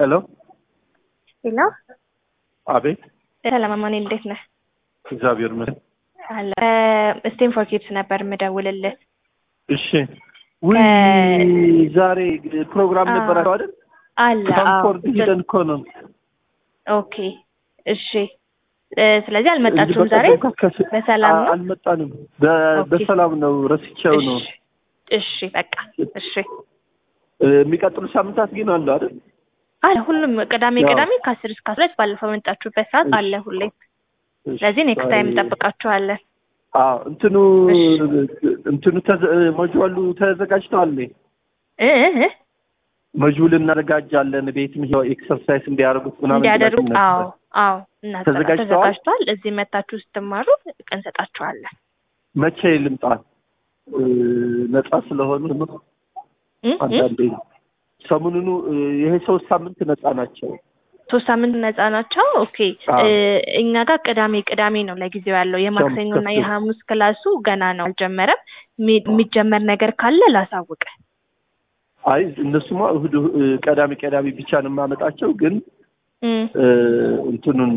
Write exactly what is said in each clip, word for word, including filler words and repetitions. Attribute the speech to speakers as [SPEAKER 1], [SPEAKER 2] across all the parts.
[SPEAKER 1] ሄሎ
[SPEAKER 2] ሄሎ
[SPEAKER 1] አቤት
[SPEAKER 2] ሰላም ማን እንዴት ነህ?
[SPEAKER 1] እግዚአብሔር ይመስገን
[SPEAKER 2] አለ ስቴም ፎር ኪድስ ነበር የምደውልልህ።
[SPEAKER 1] እሺ ወይ ዛሬ ፕሮግራም ነበራችሁ አይደል?
[SPEAKER 2] አለ
[SPEAKER 1] ኮንፎርት ሂደን እኮ ነው።
[SPEAKER 2] ኦኬ እሺ ስለዚህ አልመጣችሁም ዛሬ? በሰላም ነው?
[SPEAKER 1] አልመጣንም። በሰላም ነው። ረስቼው ነው።
[SPEAKER 2] እሺ በቃ እሺ
[SPEAKER 1] የሚቀጥሉ ሳምንታት ግን አለ አይደል?
[SPEAKER 2] አለ ሁሉም ቅዳሜ ቅዳሜ ከአስር እስከ አስራ ሁለት ባለፈው መጣችሁበት ሰዓት አለ ሁሌ። ስለዚህ ኔክስት ታይም እንጠብቃችኋለን።
[SPEAKER 1] አዎ እንትኑ እንትኑ ሞጁሉ ተዘጋጅቷል
[SPEAKER 2] እ እ
[SPEAKER 1] ሞጁል እናዘጋጃለን ቤትም ይሄው ኤክሰርሳይዝ እንዲያደርጉት ምናምን
[SPEAKER 2] እንዲያደርጉ አዎ አዎ ተዘጋጅቷል። እዚህ መታችሁ ስትማሩ ቀን ሰጣችኋለን።
[SPEAKER 1] መቼ ልምጣ? ነፃ ስለሆነ ነው አንዳንዴ ሰሙኑኑ ይሄ ሶስት ሳምንት ነፃ ናቸው።
[SPEAKER 2] ሶስት ሳምንት ነፃ ናቸው። ኦኬ እኛ ጋር ቅዳሜ ቅዳሜ ነው ለጊዜው ያለው። የማክሰኞና የሐሙስ ክላሱ ገና ነው አልጀመረም። የሚጀመር ነገር ካለ ላሳውቅ።
[SPEAKER 1] አይ እነሱማ እሁድ ቅዳሜ ቅዳሜ ብቻ ነው የማመጣቸው ግን እንትኑን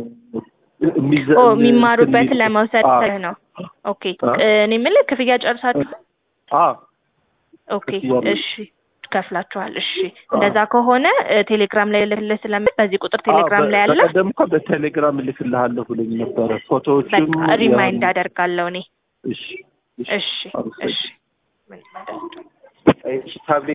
[SPEAKER 2] ኦ የሚማሩበት ለመውሰድ ነው። ኦኬ እኔ የምልህ ክፍያ ጨርሳችሁ?
[SPEAKER 1] አዎ
[SPEAKER 2] ኦኬ እሺ ከፍላችኋል። እሺ እንደዛ ከሆነ ቴሌግራም ላይ ልልህ ስለምን በዚህ ቁጥር ቴሌግራም ላይ አለ።
[SPEAKER 1] በቀደም እኮ በቴሌግራም ልክልሃለሁ ብለኝ ነበር ፎቶዎችን
[SPEAKER 2] በቃ ሪማይንድ አደርጋለሁ እኔ።
[SPEAKER 1] እሺ
[SPEAKER 2] እሺ እሺ ምን ማለት ነው?
[SPEAKER 1] እሺ ታብሌት